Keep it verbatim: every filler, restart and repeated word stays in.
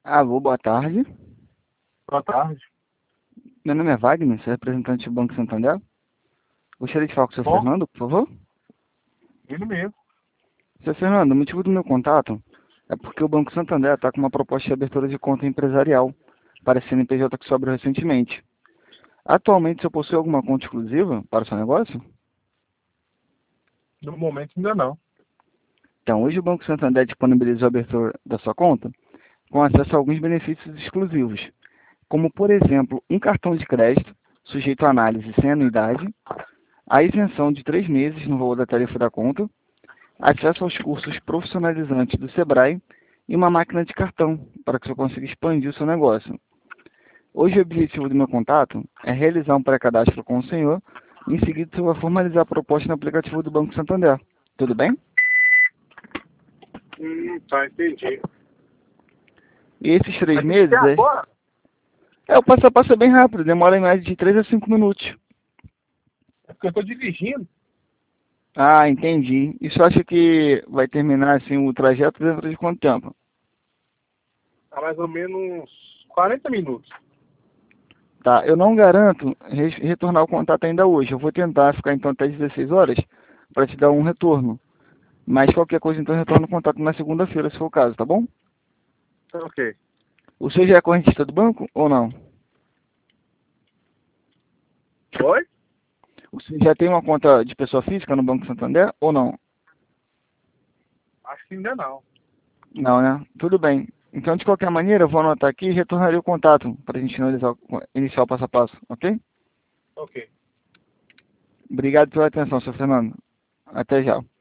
Alô, boa tarde. Boa tarde. Meu nome é Wagner, sou representante do Banco Santander. Gostaria de falar com o senhor Bom, Fernando, por favor. ele mesmo. senhor Fernando, o motivo do meu contato é porque o Banco Santander está com uma proposta de abertura de conta empresarial para a C N P J que se abriu recentemente. Atualmente, o senhor possui alguma conta exclusiva para o seu negócio? No momento ainda não. Então, hoje o Banco Santander disponibiliza a abertura da sua conta com acesso a alguns benefícios exclusivos, como, por exemplo, um cartão de crédito sujeito à análise sem anuidade, a isenção de três meses no valor da tarifa da conta, acesso aos cursos profissionalizantes do Sebrae e uma máquina de cartão para que você consiga expandir o seu negócio. Hoje o objetivo do meu contato é realizar um pré-cadastro com o senhor e em seguida você vai formalizar a proposta no aplicativo do Banco Santander. Tudo bem? Hum, tá, entendi. E esses três Mas tem que meses ser é, agora? é o passo a passo é bem rápido, demora em média de três a cinco minutos. É porque eu tô dirigindo. Ah, entendi. E você acha que vai terminar assim o trajeto dentro de quanto tempo? Há mais ou menos quarenta minutos. Tá, eu não garanto re- retornar o contato ainda hoje. Eu vou tentar ficar então até dezesseis horas para te dar um retorno. Mas qualquer coisa então eu retorno o contato na segunda-feira, se for o caso, tá bom? Tá, ok. O senhor já é correntista do banco ou não? Oi? O senhor já tem uma conta de pessoa física no Banco Santander ou não? Acho que ainda não. Não, né? Tudo bem. Então, de qualquer maneira, eu vou anotar aqui e retornarei o contato para a gente iniciar, iniciar o passo a passo, ok? Ok. Obrigado pela atenção, senhor Fernando. Até já.